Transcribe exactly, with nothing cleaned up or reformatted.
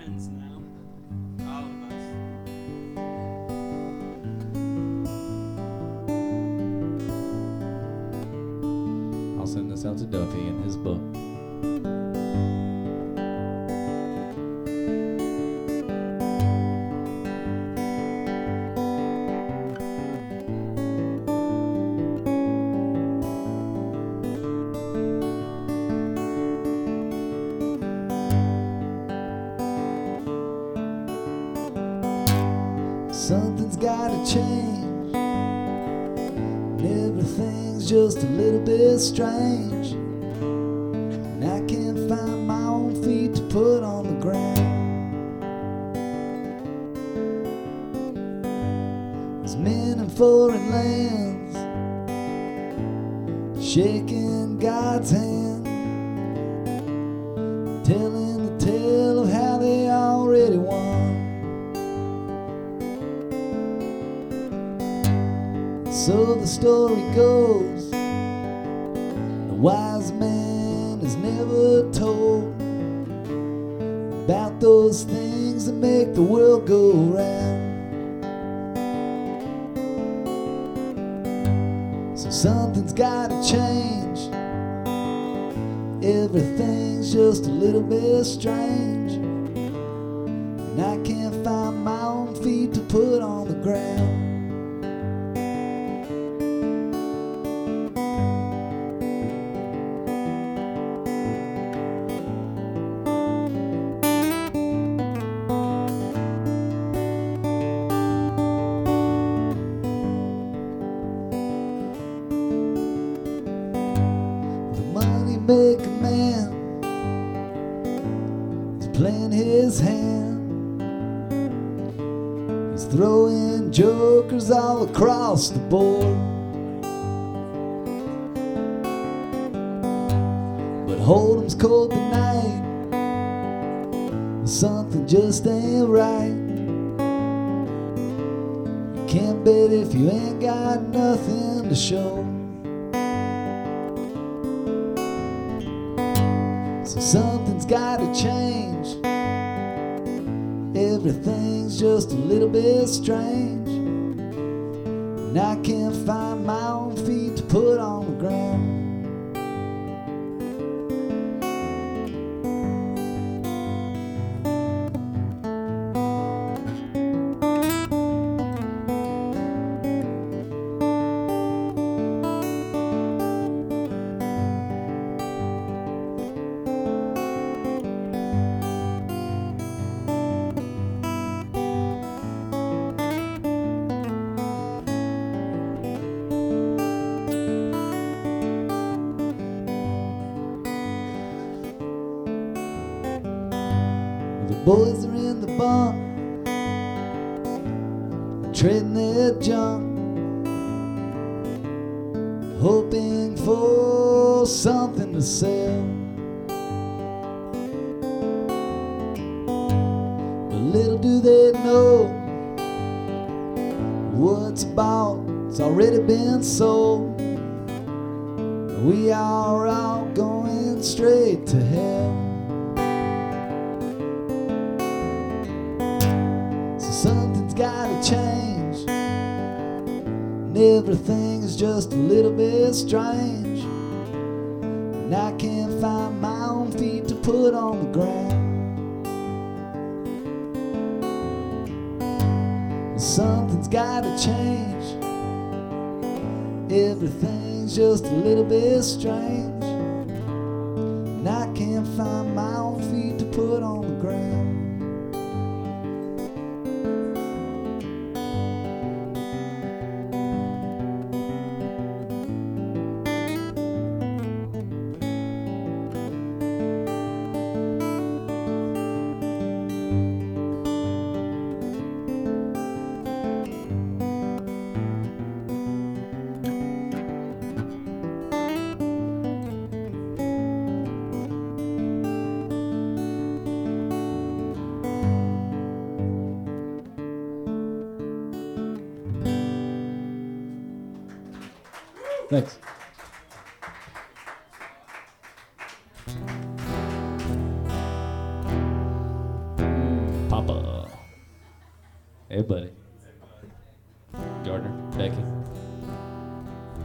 friends now. All of us. I'll send this out to Duffy in his book. Something's gotta change, and everything's just a little bit strange, and I can't find my own feet to put on the ground. There's men in foreign lands shaking God's hand, telling the tale of how they already won. So the story goes, the wise man is never told about those things that make the world go round. So something's gotta change, everything's just a little bit strange, and I can't find my own feet to put on the ground. Make a man is playing his hand. He's throwing jokers all across the board, but Hold'em's cold tonight. Something just ain't right. You can't bet if you ain't got nothing to show. So something's gotta change, everything's just a little bit strange, and I can't find my own feet to put on the ground. The boys are in the bunk, trading their junk, hoping for something to sell. But little do they know, what's bought, it's already been sold. We are all going straight to hell. Something's gotta change, and everything is just a little bit strange, and I can't find my own feet to put on the ground. Something's gotta change, everything's just a little bit strange, and I can't find my own feet to put on the ground. Thanks. Papa. Hey, buddy. Gardner, Becky.